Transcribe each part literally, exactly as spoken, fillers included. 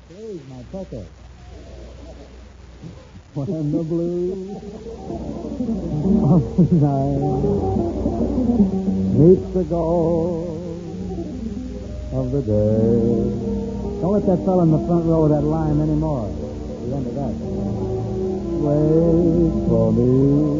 Please, my poker. When the blues of the night meets the gold of the day. Don't let that fellow in the front row of that line anymore. The end of that. Wait for me.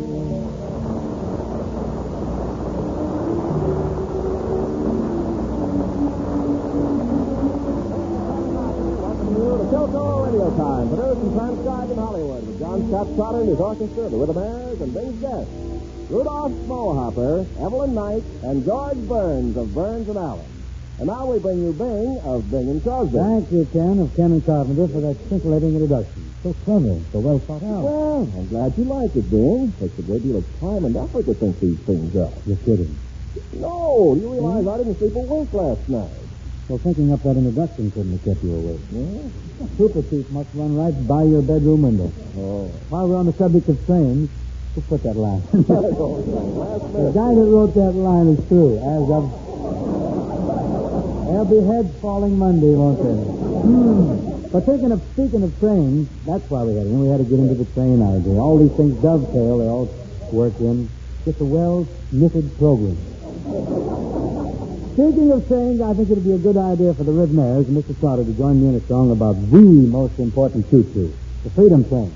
Time, produced and transcribed in Hollywood with John Scott Trotter and his orchestra, the Rhythmaires, and Bing's guests, Rudolph Smallhopper, Evelyn Knight, and George Burns of Burns and Allen. And now we bring you Bing of Bing and Crosby. Thank you, Ken, of Ken and Carpenter, for that scintillating introduction. So clever, so well thought out. Well, I'm glad you like it, Bing. Takes a great deal of time and effort to think these things up. You're kidding. No, you realize I didn't sleep a wink last night. Well, thinking up that introduction couldn't have kept you awake. Yeah? Super Chief must run right by your bedroom window. Oh. While we're on the subject of trains, who put that line? The guy that wrote that line is through. As of... There'll be heads falling Monday, won't there? Hmm. But thinking of, speaking of trains, that's why we had it. We had to get into the train idea. All these things dovetail. They all work in. Just a well-knitted program. Speaking of trains, I think it would be a good idea for the Rhythmaires and Mister Trotter to join me in a song about the most important choo-choo, the Freedom Train.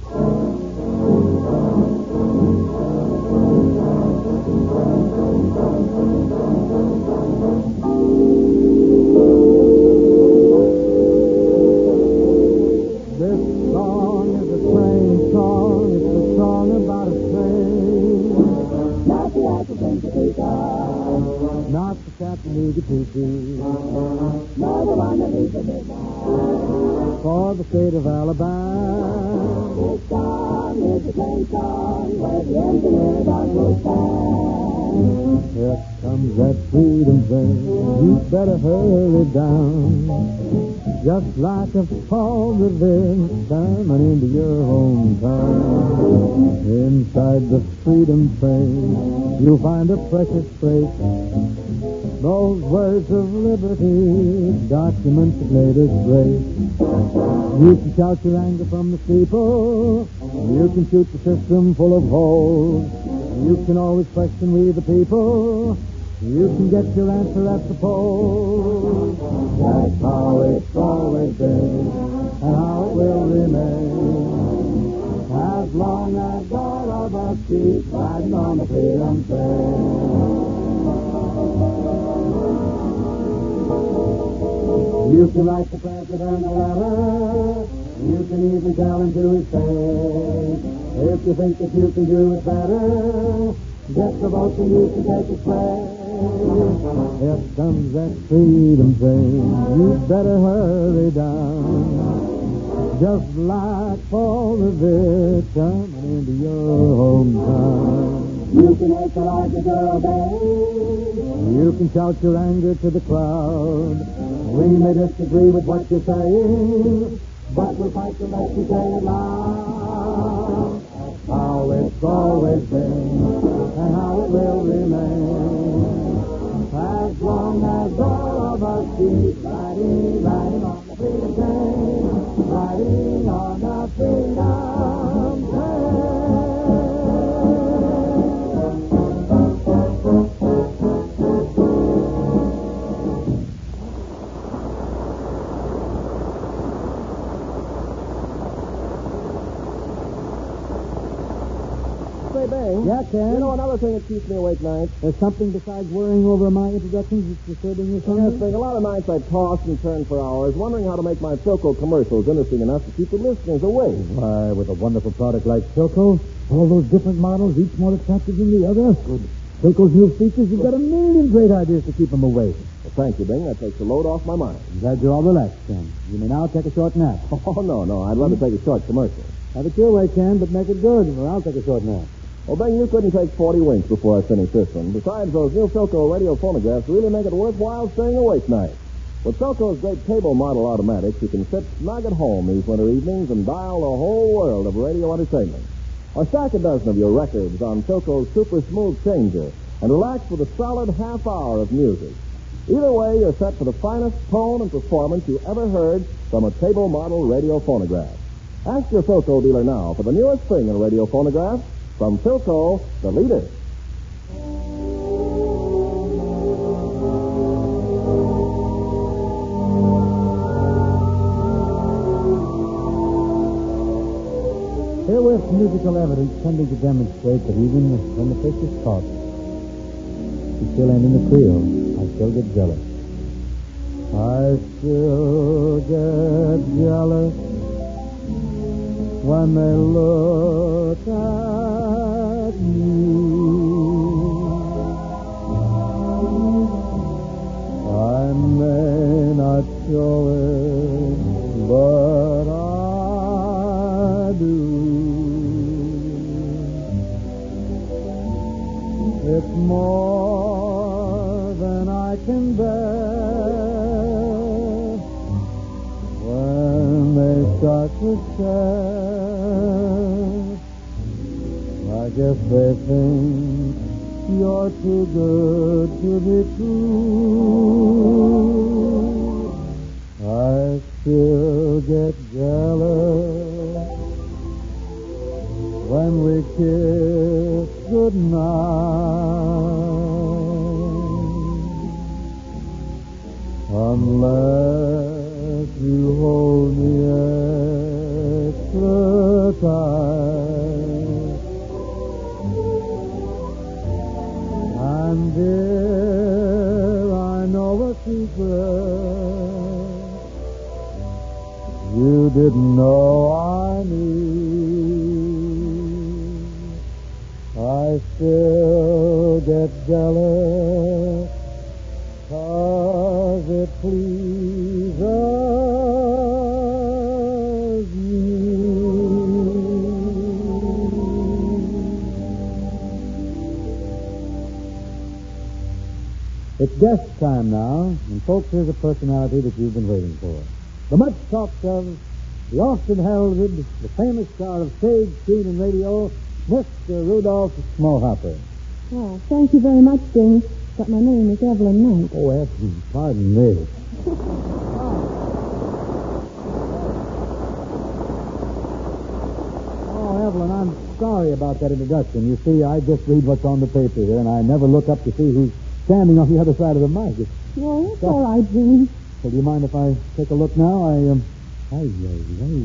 This song is a train song. It's a song about a train. Not the African Not the Chattanooga Tootie. Nor the one that leads a big man. For the state of Alabama. This song is a train song where the engineers are so fast. Here comes that freedom train. You better hurry down. Just like a fall Revere coming into your hometown. Inside the freedom train, you'll find a precious freight. Those words of liberty, documents that made us great. You can shout your anger from the steeple. You can shoot the system full of holes. You can always question we the people. You can get your answer at the polls. That's how it's always been, and how it will remain. As long as all of us keep riding on the freedom train. You can write the president a letter. You can even tell him to his face. If you think that you can do it better, get the vote and you can take its place. Here comes that freedom train. You better hurry down. Just like Paul Revere coming into your hometown. You can make the larger girl obey. You can shout your anger to the crowd. We may disagree with what you're saying, but we'll fight to make you say it loud. That's how it's always been, and how it will remain. As long as all of us keep riding, riding on the freedom train, riding on the freedom train. Say, Bing. Yeah, Ken? You know another thing that keeps me awake nights? There's something besides worrying over my introductions that's disturbing you so Yes, much? Bing, a lot of nights I toss and turn for hours, wondering how to make my Philco commercials interesting enough to keep the listeners awake. Why, with a wonderful product like Philco, all those different models, each more attractive than the other. Good. Philco's new features, you've got a million great ideas to keep them awake. Well, thank you, Bing. That takes the load off my mind. I'm glad you're all relaxed, Ken. You may now take a short nap. Oh, no, no. I'd love to take a short commercial. Have it your way, Ken, but make it good, or I'll take a short nap. Well, Bing, you couldn't take forty winks before I finish this one. Besides, those new Philco radio phonographs really make it worthwhile staying awake nights. With Philco's great table model automatics, you can sit snug at home these winter evenings and dial the whole world of radio entertainment. Or stack a dozen of your records on Philco's super smooth changer and relax with a solid half hour of music. Either way, you're set for the finest tone and performance you ever heard from a table model radio phonograph. Ask your Philco dealer now for the newest thing in radio phonograph from Philco, the leader. Herewith musical evidence tending to demonstrate that even when the fish is caught, you still end in the Creole. I still get jealous. I still get jealous when they look at you. I may not show it, but I do. It's more than I can bear when they start to stare. I guess they think you're too good to be true. I still get jealous when we kiss goodnight. Unless you hold me extra tight. And dear, I know a secret you didn't know I knew. I still get jealous 'cause it pleases you. It's guest time now, and folks, here's a personality that you've been waiting for. The much talked of, the often heralded, the famous star of stage, screen, and radio, Mister Rudolph Smallhopper. Oh, thank you very much, Ding. But my name is Evelyn Knight. Oh, Evelyn, pardon me. Oh, Evelyn, I'm sorry about that introduction. You see, I just read what's on the paper here, and I never look up to see who's standing on the other side of the mic. It's, No, it's all right, Ding. well, do you mind if I take a look now? I, um... Ay, ay, ay.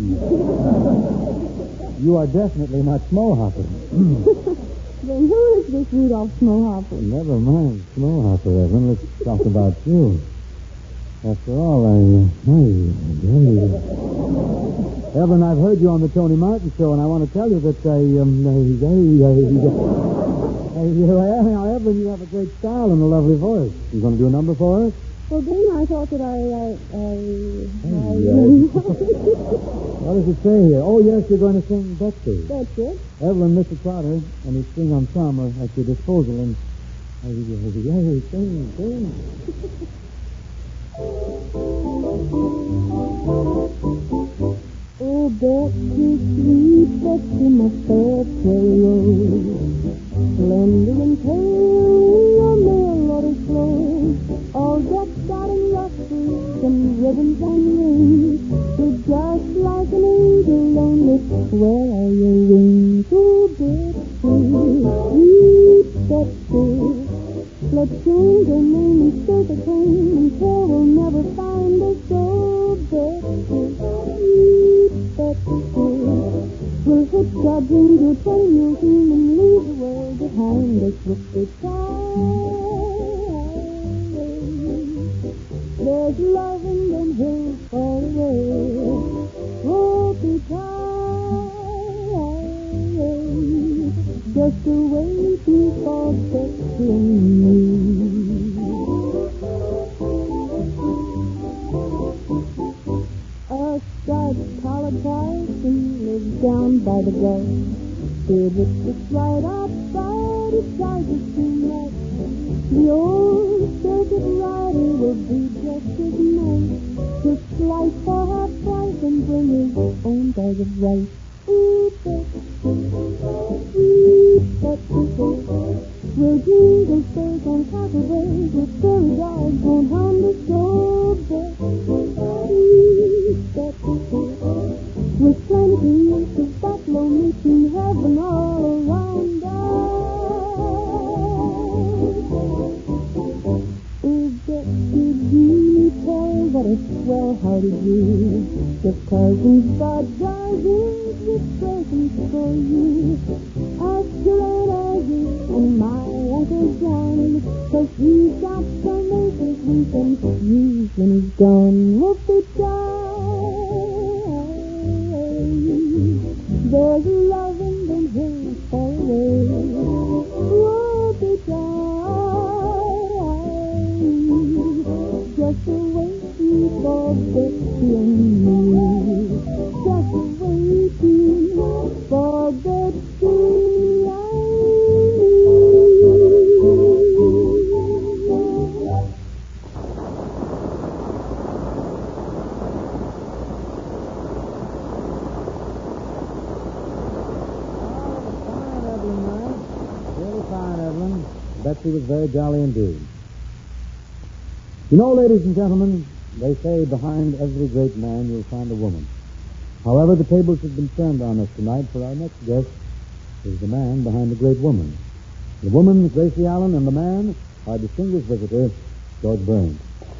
You are definitely not Smallhopper. Then who is this Rudolph Smallhopper? Never mind Smallhopper, Evelyn. Let's talk about you. After all, I... Uh, ay, ay. Evelyn, I've heard you on the Tony Martin show, and I want to tell you that I... Um, ay, ay, ay, ay, ay, now, Evelyn, you have a great style and a lovely voice. You going to do a number for us? Well, Dean, I thought that I... I, I, I What does it say here? Oh, yes, you're going to sing Betsy. That's it. Evelyn, Mister Trotter, and his string ensemble at your disposal, and... Hey, hey, sing, sing. Oh, Betsy, sweet Betsy, my fair tale, slender and pale, your melody flows, all decked out in ruffles and ribbons and rings. You're just like an angel, only where are your wings? Oh, Betsy, sweet Betsy, let's sing your name and stay the pain, and care will never find us. Oh, Betsy, sweet Betsy, we'll hitch our dreams to a train you'll see and leave the world behind us with the time. There's love in them hills far away. Won't be tired. Just a waiting for Betsy and me. A striped collared parson lives down by the gulf. Here with the right outside his charges too much. The old circuit rider will be just as nice. Just slice for half price and bring his own bag of rice. Ooh, Betsy, ooh, Betsy, we'll jingle spurs on copper ways with fairy dogs won't what a swell-hearted you. The cousins got dozens with presents for you. Ask your Aunt Aggie and my Uncle Johnny, 'cause he's got some acres we can use when he's gone. Whoopie-die, there's love in them hills far away. Whoopie-die, just waiting for Betsy and me. Just waiting for Betsy and Betsy was very jolly indeed. You know, ladies and gentlemen, they say behind every great man you'll find a woman. However, the tables have been turned on us tonight, for our next guest is the man behind the great woman. The woman is Gracie Allen, and the man, our distinguished visitor, George Burns.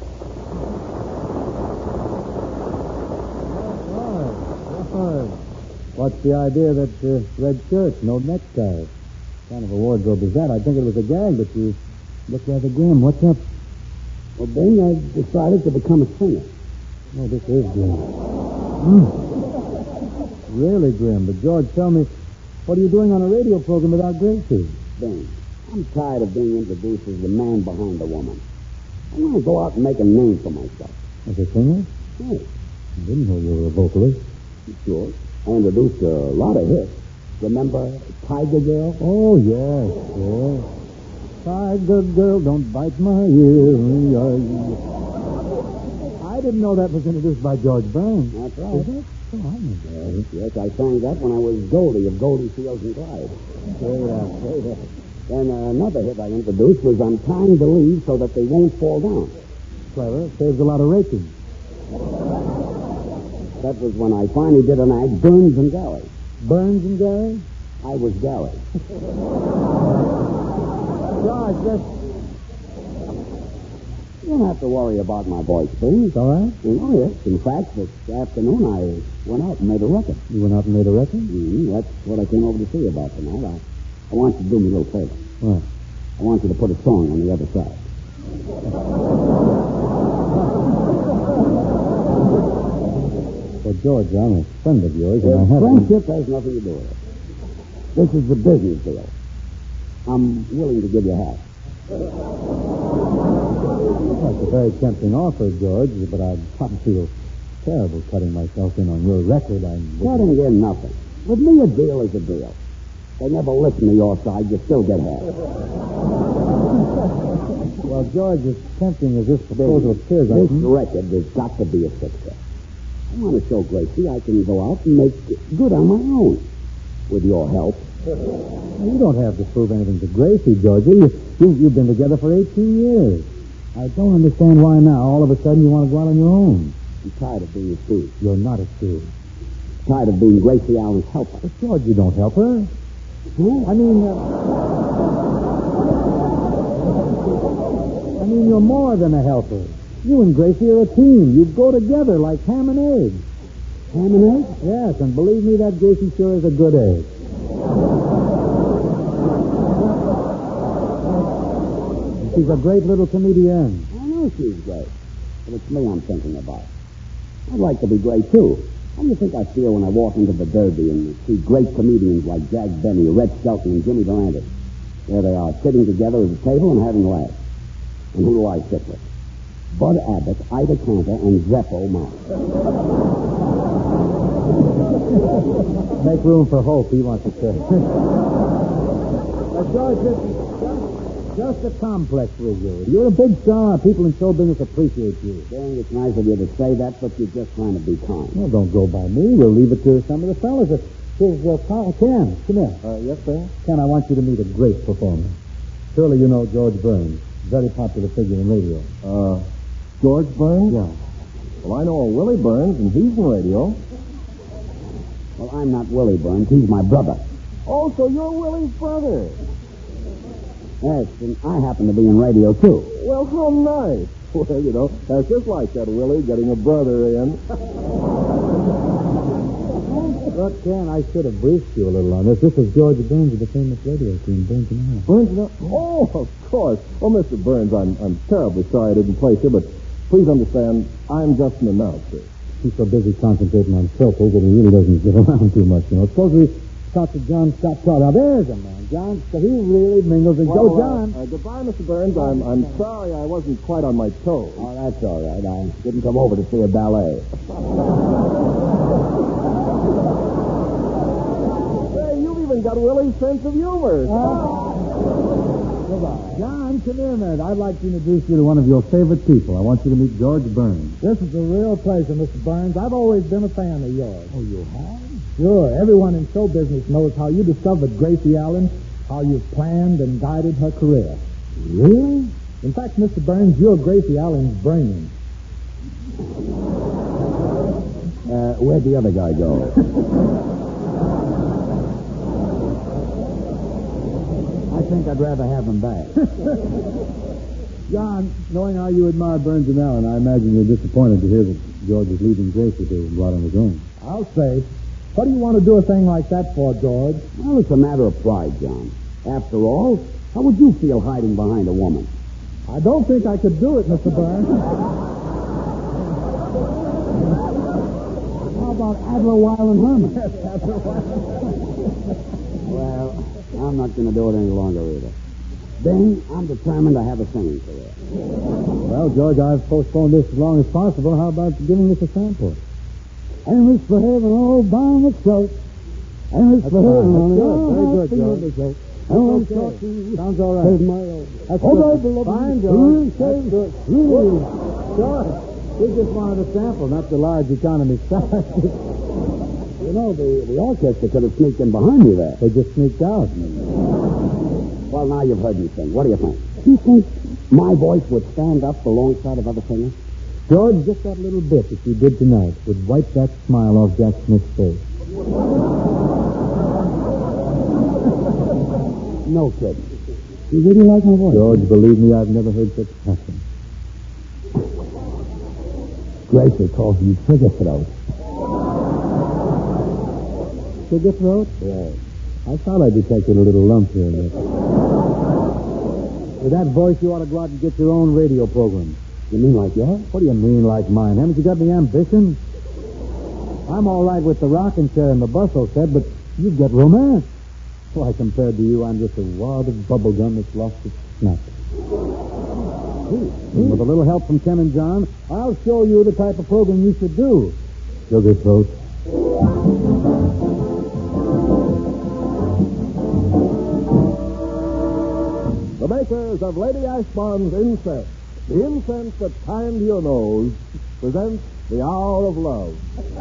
What's the idea that uh, red shirt, no necktie? What kind of a wardrobe is that? I think it was a gag, but you look rather grim. What's up? Well, Bing, I decided to become a singer. Oh, this is grim. Mm. Really grim. But, George, tell me, what are you doing on a radio program without Gracie? Bing, I'm tired of being introduced as the man behind the woman. I want to go out and make a name for myself. As a singer? Yes. I didn't know you were a vocalist. Sure. I introduced a lot of hits. Remember Tiger Girl? Oh, yes, yes. Tiger Girl, don't bite my ear. I didn't know that was introduced by George Burns. That's right. Is it? Oh, I know that. Yes, yes, I sang that when I was Goldie of Goldie Fields and Clyde. Say that, say that. Then uh, another hit I introduced was I'm Tying the Leaves So That They Won't Fall Down. Clever. Saves a lot of raking. That was when I finally did an act, Burns and Gary. Burns and Gary? I was Gary. George, just... You don't have to worry about my voice, Bing. It's all right? You know, yes. In fact, this afternoon I went out and made a record. You went out and made a record? Mm-hmm. That's what I came over to see you about tonight. I, I want you to do me a little favor. What? I want you to put a song on the other side. Well, George, I'm a friend of yours, and Well, I have... friendship has nothing to do with it. This is a business deal. I'm willing to give you half. Well, it's a very tempting offer, George, but I'd probably feel terrible cutting myself in on your record. I'm... Cutting in nothing. With me, a deal is a deal. They never listen to your side, you still get half. Well, George, as tempting as this proposal appears, I... This record has got to be a success. I want to show Gracie I can go out and make good on my own. With your help. You don't have to prove anything to Gracie, Georgie. You, you, you've been together for eighteen years. I don't understand why now, all of a sudden, you want to go out on your own. I'm tired of being a Steve. You're not a Steve. Tired of being Gracie Allen's helper. But, George, you don't help her. Huh? I mean... Uh, I mean, you're more than a helper. You and Gracie are a team. You go together like ham and eggs. Ham and eggs? Yes, and believe me, that Gracie sure is a good egg. She's a great little comedian. I know she's great. But it's me I'm thinking about. I'd like to be great, too. How do you think I feel when I walk into the Derby and see great comedians like Jack Benny, Red Skelton, and Jimmy Durante? There they are, sitting together at a table and having laughs. And who do I sit with? Bud Abbott, Ida Cantor, and Zeppo Mark. Make room for Hope, he wants to say. But, George, this is just, just a complex with you. You're a big star. People in show business appreciate you. Dang, it's nice of you to say that, but you're just trying to be kind. Well, don't go by me. We'll leave it to some of the fellas. Here's uh, Ken. Come here. Uh, yes, sir? Ken, I want you to meet a great performer. Surely you know George Burns. Very popular figure in radio. Uh, George Burns? Yeah. Well, I know a Willie Burns, and he's in radio. Well, I'm not Willie Burns. He's my brother. Oh, so you're Willie's brother. Yes, and I happen to be in radio, too. Well, how nice. Well, you know, that's just like that, Willie, getting a brother in. Look, Ken, I should have briefed you a little on this. This is George Burns of the famous radio team, Burns and Allen. Burns and Allen? Oh, of course. Well, Mister Burns, I'm, I'm terribly sorry I didn't place you, but please understand, I'm just an announcer. He's so busy concentrating on circles that he really doesn't get around too much, you know. Suppose we talk to John Scott Trout. Now, there's a man, John Scott. He really mingles and well, Joe John. Uh, uh, goodbye, Mister Burns. I'm, I'm sorry I wasn't quite on my toes. Oh, that's all right. I didn't come over to see a ballet. Hey, you've even got Willie's sense of humor. Goodbye. John, come here a minute. I'd like to introduce you to one of your favorite people. I want you to meet George Burns. This is a real pleasure, Mister Burns. I've always been a fan of yours. Oh, you have? Sure. Everyone in show business knows how you discovered Gracie Allen, how you've planned and guided her career. Really? In fact, Mister Burns, you're Gracie Allen's brain. Uh, where'd the other guy go? I think I'd rather have him back. John, knowing how you admire Burns and Allen, I imagine you're disappointed to hear that George is leaving Gracie to go out on his own. I'll say. What do you want to do a thing like that for, George? Well, it's a matter of pride, John. After all, how would you feel hiding behind a woman? I don't think I could do it, Mister Burns. How about Adler, Weil, and Herman? Well, I'm not going to do it any longer either. Bing, I'm determined to have a singing career. Well, George, I've postponed this as long as possible. How about giving us a sample? And it's for heaven all by myself. And it's That's for heaven fine. all That's by good. Very good, myself. That's I want to okay. talk to you. Sounds all right. Save my own. That's All good. right, beloved. Fine, Mm, George. save- That's good. Mm. George, we just wanted a sample, not the large economy size. You know, the, the orchestra could have sneaked in behind me there. They just sneaked out. Well, now you've heard me sing. What do you think? Do you think my voice would stand up alongside of other singers? George, just that little bit that you did tonight would wipe that smile off Jack Smith's face. No kidding. You really like my voice? George, believe me, I've never heard such passion. Gracie calls you sugar throat. Sugar throat? Yeah. I thought I detected a little lump here and there. With that voice, you ought to go out and get your own radio program. You mean like yours? What do you mean like mine? Haven't you got any ambition? I'm all right with the rocking chair and the bustle set, but you've got romance. Why, compared to you, I'm just a wad of bubble gum that's lost its snap. And with a little help from Ken and John, I'll show you the type of program you should do. Sugar throat. The makers of Lady Ashbond's incense, the incense that kind to your nose, presents The Hour of Love.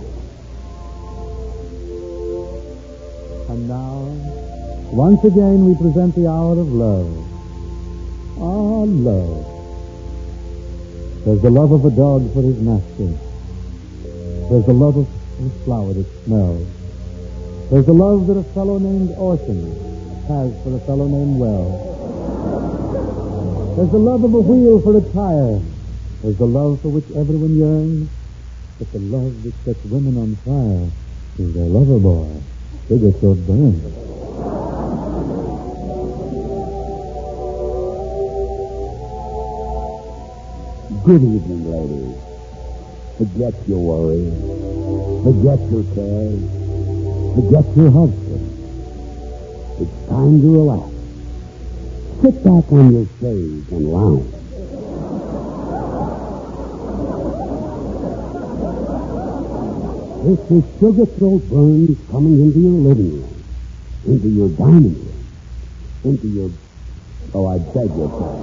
And now, once again, we present the hour of love. Ah, love. There's the love of a dog for his master. There's the love of a flower that smells. There's the love that a fellow named Orson has for a fellow named Wells. There's the love of a wheel for a tire. There's the love for which everyone yearns. But the love that sets women on fire is their lover boy, Sugar Throat Burns. Good evening, ladies. Forget your worries. Forget your cares. Forget your husband. It's time to relax. Sit back on your chaise and lounge. This is Sugar Throat Burns coming into your living room, into your dining room, into your... Oh, I beg your pardon.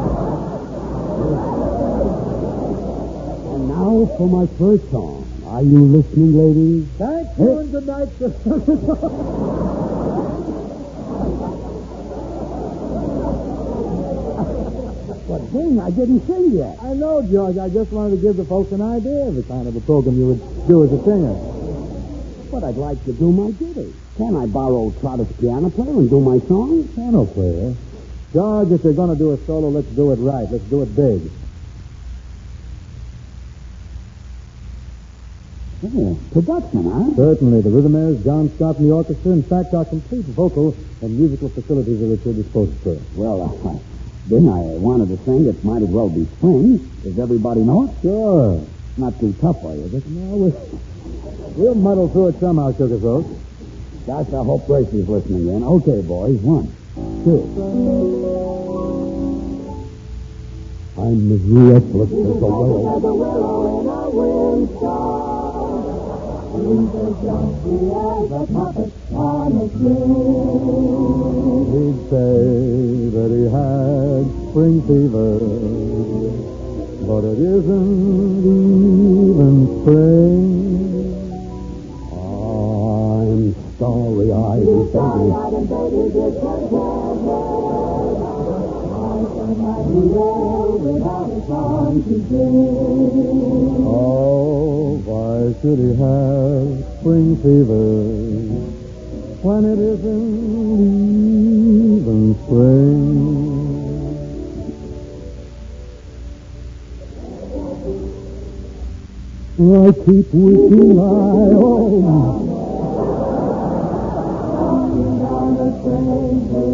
And now for my first song. Are you listening, ladies? Thank you and good night, sir. But, Bing, I didn't sing yet. I know, George. I just wanted to give the folks an idea of the kind of a program you would do as a singer. But I'd like to do my duty. Can I borrow Trotter's piano player and do my song? Piano player. George, if you're going to do a solo, let's do it right. Let's do it big. Oh, production, huh? Certainly. The Rhythmaires, John Scott, and the orchestra, in fact, are complete vocal and musical facilities are at your disposal, sir. Well, uh, Ben, I wanted to sing. It might as well be spring. Does everybody know it? Sure. Not too tough for you, is it? No, we'll, we'll muddle through it somehow, Sugar Throat. Gosh, I hope Gracie's listening in. Okay, boys, one, two. I'm as restless as the willow. The willow in a windstorm. He's as jumpy as a puppet on a string. He'd say that he had spring fever, but it isn't even spring. I'm starry-eyed and baby. Starry-eyed and baby discontented. Nightingale without a song to sing. Oh, why should he have spring fever when it isn't even spring? I keep wishing I owned On the train to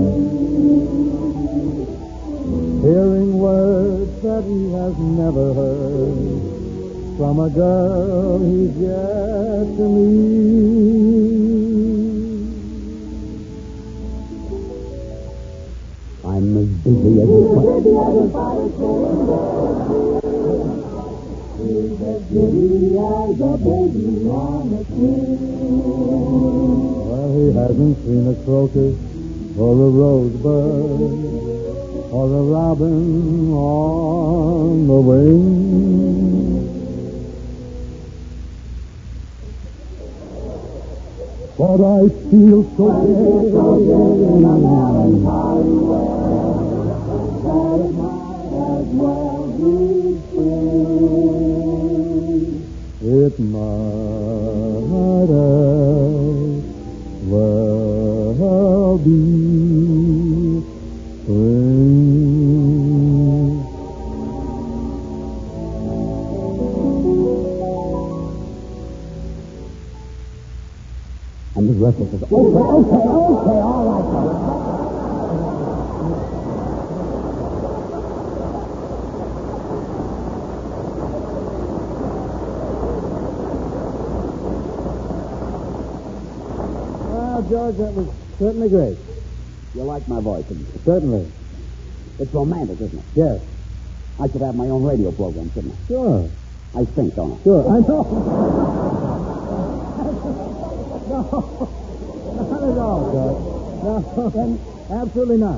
hearing words that he has never heard from a girl he's yet to meet. I'm as busy as a puppet. He's as giddy as a baby on a swing. Well, he hasn't seen a crocus or a rosebud or a robin on the wing. But I feel so gay. It might as well be spring. I'm as restless as... Okay, okay, okay, all right, fellas. Well, George, that was certainly great. You like my voice, didn't you? Certainly. It's romantic, isn't it? Yes. I should have my own radio program, shouldn't I? Sure. I think, don't I? Sure. I know. No. Not at all, George. No, absolutely not.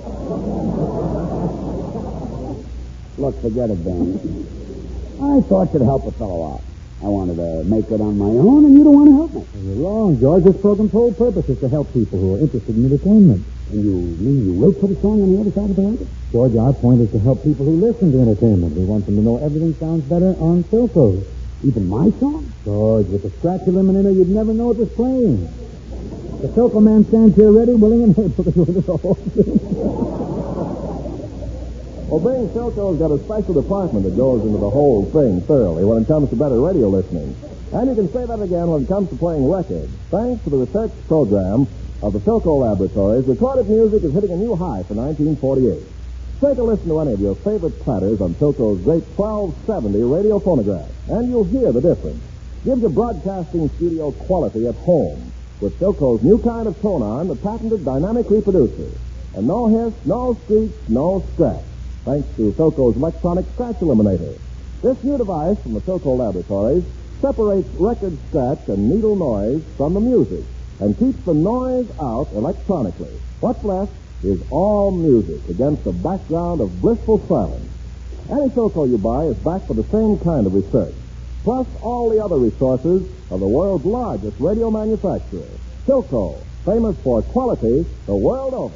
Look, forget it, Ben. I thought you'd help a fellow out. I wanted to make it on my own, and you don't want to help me. You're wrong, George. This program's whole purpose is to help people who are interested in entertainment. And you mean you will put a song on the other side of the radio? George, our point is to help people who listen to entertainment. We want them to know everything sounds better on Philco. Even my song? George, with the scratch eliminator, you'd never know it was playing. The Philco man stands here ready, willing, and able to do the whole thing. Well, Bing Philco's got a special department that goes into the whole thing thoroughly when it comes to better radio listening. And you can say that again when it comes to playing records. Thanks to the research program of the Philco Laboratories, recorded music is hitting a new high for nineteen forty-eight. Take a listen to any of your favorite platters on Philco's great twelve seventy radio phonograph, and you'll hear the difference. Gives you broadcasting studio quality at home with Philco's new kind of tone-on, the patented dynamic reproducer. And no hiss, no screech, no scratch. Thanks to Philco's electronic scratch eliminator. This new device from the Philco Laboratories separates record scratch and needle noise from the music and keeps the noise out electronically. What's left is all music against a background of blissful silence. Any Philco you buy is backed by the same kind of research, plus all the other resources of the world's largest radio manufacturer, Philco, famous for quality the world over.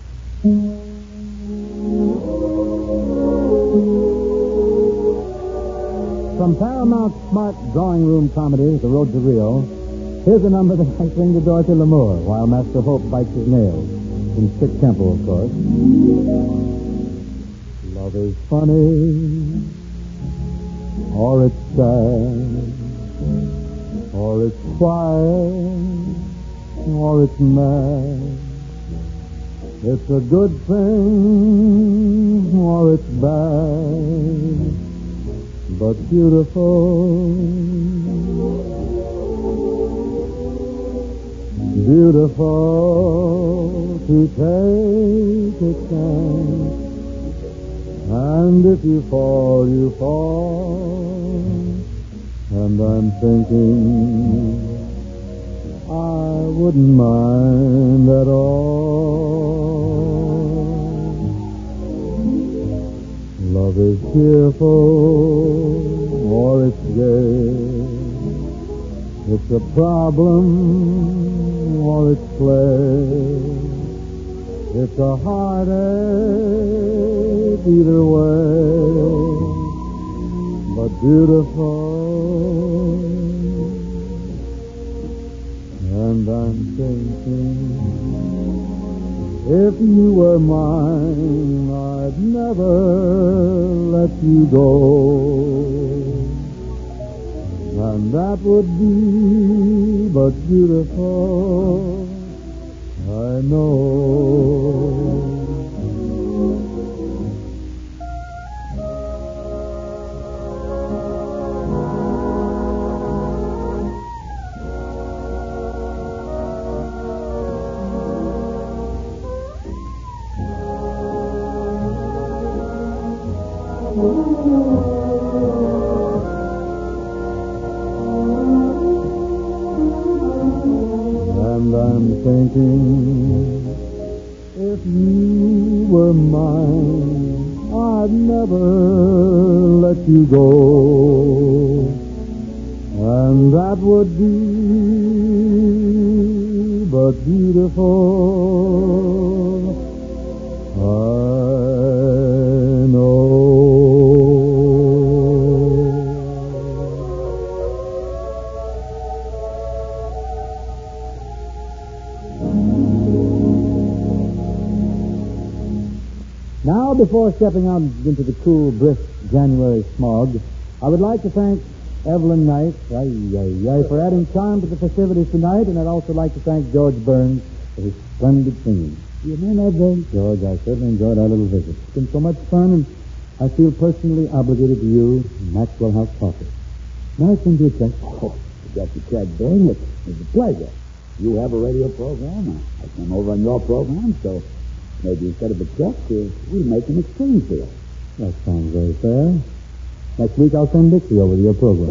From Paramount Smart Drawing Room Comedy, The Road to Rio, here's a number that I sing to Dorothy Lamour while Master Hope bites his nails. In strict tempo, of course. Love is funny, or it's sad. or it's fire, or it's mad. It's a good thing, or it's bad, but beautiful. Beautiful to take a chance. And if you fall, you fall. And I'm thinking I wouldn't mind at all. Love is cheerful or it's gay. It's a problem or it's play. It's a heartache either way, but beautiful. And I'm thinking, if you were mine, I'd never let you go. And that would be but beautiful, I know. And I'm thinking, if you were mine, I'd never let you go. And that would be but beautiful, I know. Now, before stepping out into the cool, brisk January smog, I would like to thank Evelyn Knight ay, ay, ay, for adding charm to the festivities tonight, and I'd also like to thank George Burns for his splendid singing. You mean that, George? George, I certainly enjoyed our little visit. It's been so much fun, and I feel personally obligated to you, Maxwell House Coffee. Now I send you a check. Oh, you got your check, Ben. It's, it's a pleasure. You have a radio program. I came over on your program, so maybe instead of a check, uh, we'll make an exchange deal. That sounds very fair. Next week I'll send Dixie over to your program.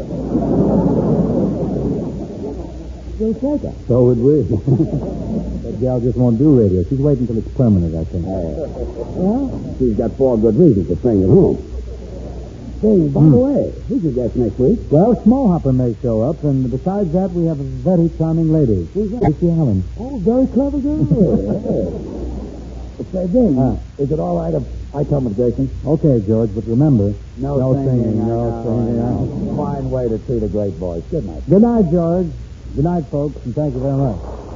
You'll take her. So would we. That gal just won't do radio. She's waiting until it's permanent, I think. Uh, well, she's got four good reasons to bring it home. Say, by Hmm. the way, who's your guest next week? Well, Smallhopper may show up, and besides that, we have a very charming lady. Who's that? Dixie Allen. Oh, very clever girl. Say, Ben, Ah. is it all right if I come with Jason? Okay, George, but remember, No, singing, I no know, singing. I know. Fine way to treat a great voice. Good night. Good night, George. Good night, folks, and thank you very much.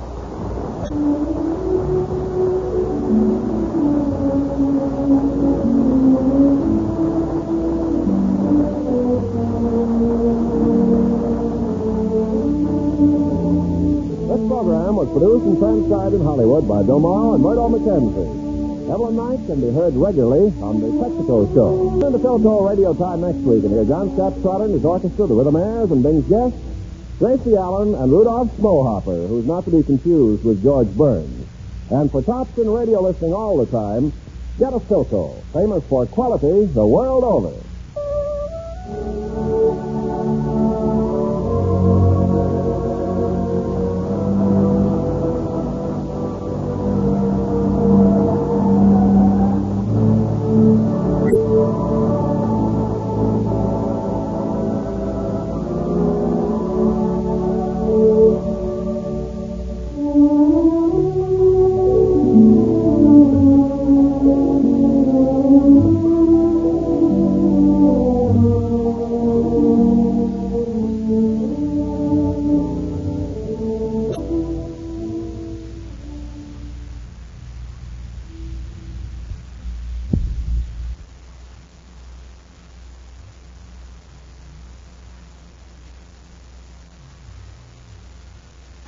This program was produced and transcribed in Hollywood by Bill Morrow and Murdo McKenzie. Evelyn Knight can be heard regularly on the Texaco Show. Turn to Philco Radio Time next week and hear John Scott Trotter and his orchestra, the Rhythmaires, and Bing's guests, Gracie Allen and Rudolph Smallhopper, who's not to be confused with George Burns. And for tops in radio listening all the time, get a Philco, famous for quality the world over.